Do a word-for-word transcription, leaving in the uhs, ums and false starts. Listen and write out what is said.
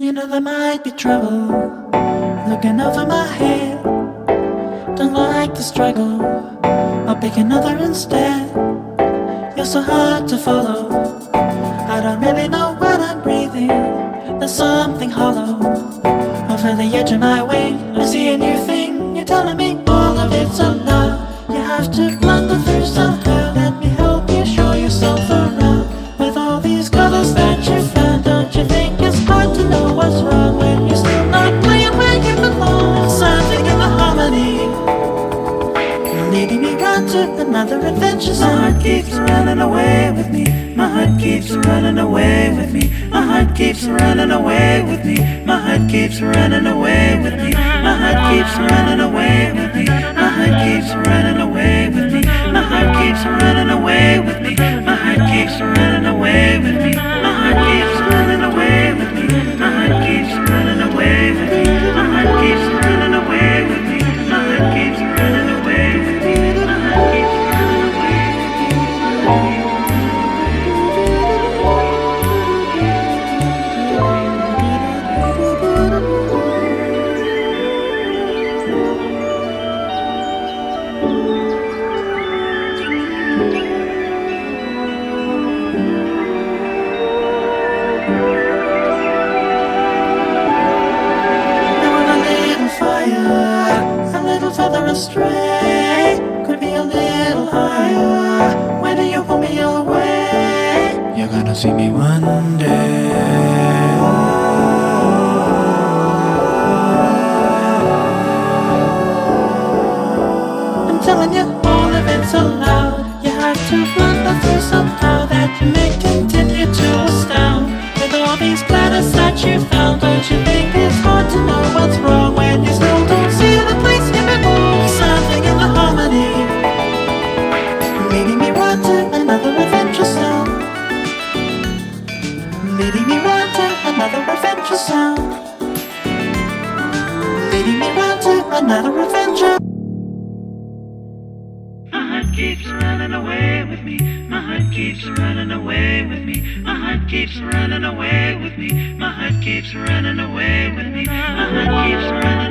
You know there might be trouble looking over my head. Don't like the struggle, I'll pick another instead. You're so hard to follow, I don't really know what I'm breathing. There's something hollow over the edge of my wing. I see a new thing, you're telling me all of it's a lie. You have to blunder through somehow. Let me help you show yourself around. With all these colors that you found, don't you think it's hard to know what's wrong when you're still not playing where you belong? Something in the harmony leading me right to another adventure. My heart keeps running away with me. My heart keeps running away with me. My heart keeps running away with me. My heart keeps running away with me. My heart keeps running away with me. My heart keeps running away with me. My heart keeps running away with me. My heart keeps running away with me. My heart keeps running away with me. My heart keeps running away with me. My heart keeps running away with me. My heart keeps running away with me. My heart keeps running away with me. Further astray, could be a little higher. When do you pull me away? You're gonna see me one day. I'm telling you, all of it's allowed. You have to blunder through somehow. That you may continue to astound. With all these planets that you found, don't you think it's hard to know what's wrong when you still don't see the place you belong? Something in the harmony leading me right to another adventure sound. Leading me right to another adventure sound. Leading me right to another adventure. My heart keeps running away with me. My heart keeps running away with me. My heart keeps running away with me. My heart keeps running away with me. My heart keeps running